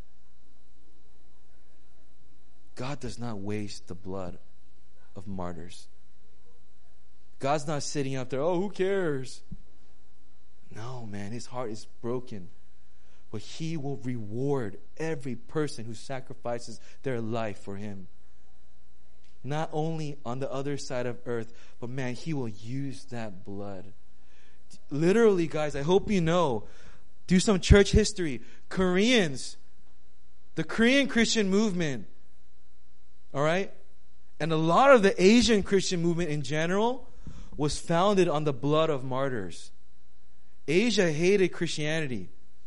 Speaker 2: God does not waste the blood of martyrs. God's not sitting up there, oh, who cares? No, man, his heart is broken. But he will reward every person who sacrifices their life for him. Not only on the other side of earth, but man, he will use that blood. Literally, guys, I hope you know, do some church history. Koreans, the Korean Christian movement, all right? And a lot of the Asian Christian movement in general was founded on the blood of martyrs. Asia hated Christianity.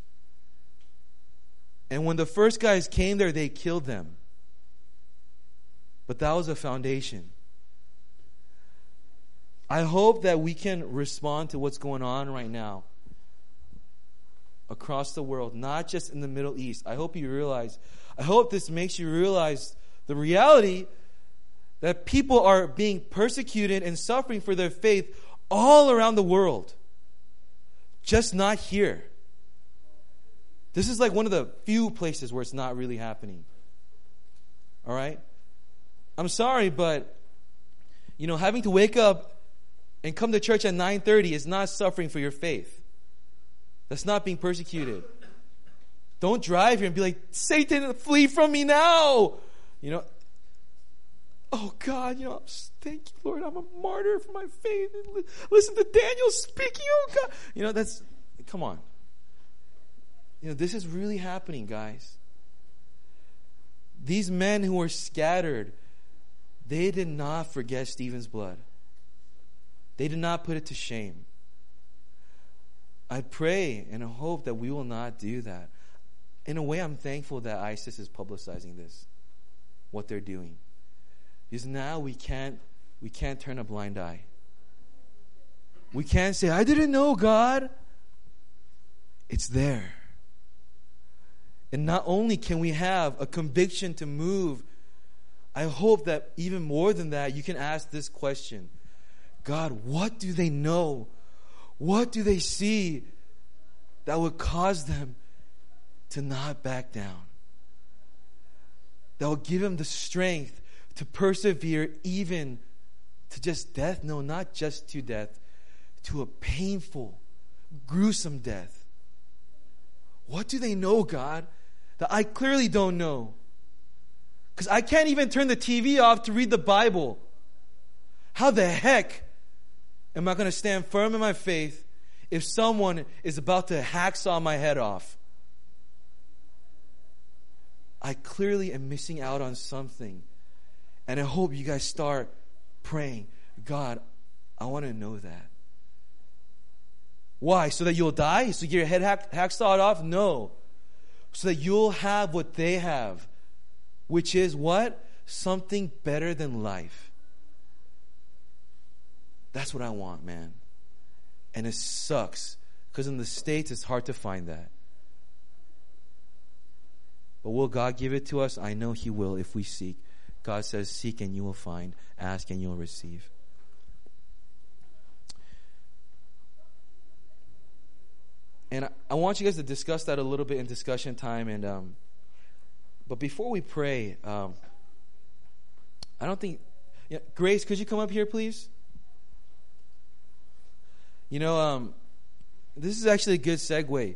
Speaker 2: And when the first guys came there, they killed them. But that was a foundation. I hope that we can respond to what's going on right now across the world, not just in the Middle East. I hope you realize, I hope this makes you realize the reality that people are being persecuted and suffering for their faith all around the world. Just not here. This is like one of the few places where it's not really happening. All right? I'm sorry, but, you know, having to wake up and come to church at nine thirty is not suffering for your faith. That's not being persecuted. Don't drive here and be like, Satan, flee from me now. You know, oh God, you know, thank you, Lord, I'm a martyr for my faith. Listen to Daniel speaking, oh God. You know, that's, come on. You know, this is really happening, guys. These men who were scattered, they did not forget Stephen's blood. They did not put it to shame. I pray and I hope that we will not do that. In a way, I'm thankful that ISIS is publicizing this, what they're doing. Because now we can't, we can't turn a blind eye. We can't say, I didn't know, God. It's there. And not only can we have a conviction to move, I hope that even more than that, you can ask this question. God, what do they know? What do they see that would cause them to not back down? That will give them the strength to persevere even to just death? No, not just to death. To a painful, gruesome death. What do they know, God, that I clearly don't know? Because I can't even turn the T V off to read the Bible. How the heck am I going to stand firm in my faith if someone is about to hacksaw my head off? I clearly am missing out on something. And I hope you guys start praying, God, I want to know that. Why? So that you'll die? So you get your head hack, hacksawed off? No. So that you'll have what they have. which is what? Something better than life. That's what I want, man. And it sucks, because in the States, it's hard to find that. But will God give it to us? I know He will if we seek. God says, seek and you will find. Ask and you will receive. And I, I want you guys to discuss that a little bit in discussion time. And um, But before we pray, um, I don't think... Yeah, Grace, could you come up here, please? You know, um, this is actually a good segue.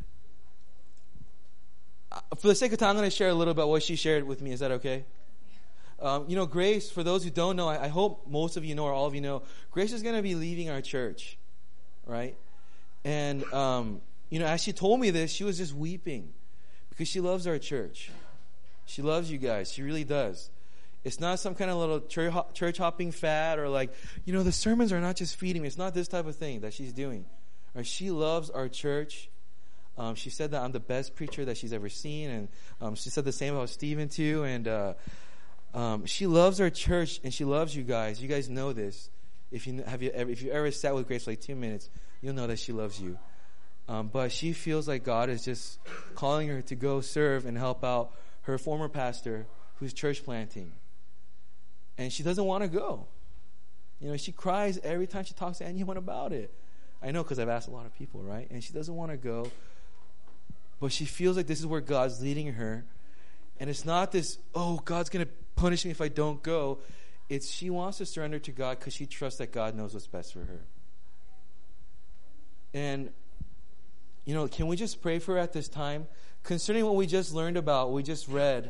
Speaker 2: Uh, for the sake of time, I'm going to share a little about what she shared with me. Is that okay? Um, you know, Grace, for those who don't know, I, I hope most of you know or all of you know, Grace is going to be leaving our church, right? And, um, you know, as she told me this, she was just weeping because she loves our church. She loves you guys. She really does. It's not some kind of little church, church hopping fad or like, you know, the sermons are not just feeding me. It's not this type of thing that she's doing. Right? She loves our church. Um, she said that I'm the best preacher that she's ever seen. And um, she said the same about Stephen too. And uh, um, she loves our church and she loves you guys. You guys know this. If you have you ever, if you ever sat with Grace for like two minutes, you'll know that she loves you. Um, but she feels like God is just calling her to go serve and help out her former pastor who's church planting. And she doesn't want to go. You know, she cries every time she talks to anyone about it. I know because I've asked a lot of people, right? And she doesn't want to go. But she feels like this is where God's leading her. And it's not this, oh, God's going to punish me if I don't go. It's she wants to surrender to God because she trusts that God knows what's best for her. And, you know, can we just pray for her at this time? Considering what we just learned about, what we just read,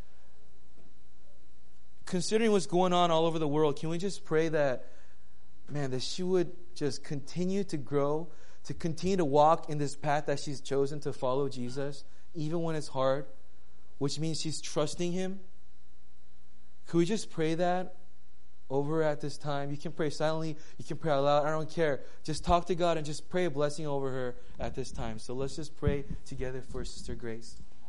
Speaker 2: considering what's going on all over the world, can we just pray that, man, that she would just continue to grow, to continue to walk in this path that she's chosen to follow Jesus, even when it's hard, which means she's trusting Him? Could we just pray that over her at this time? You can pray silently, you can pray out loud, I don't care. Just talk to God and just pray a blessing over her at this time. So let's just pray together for Sister Grace.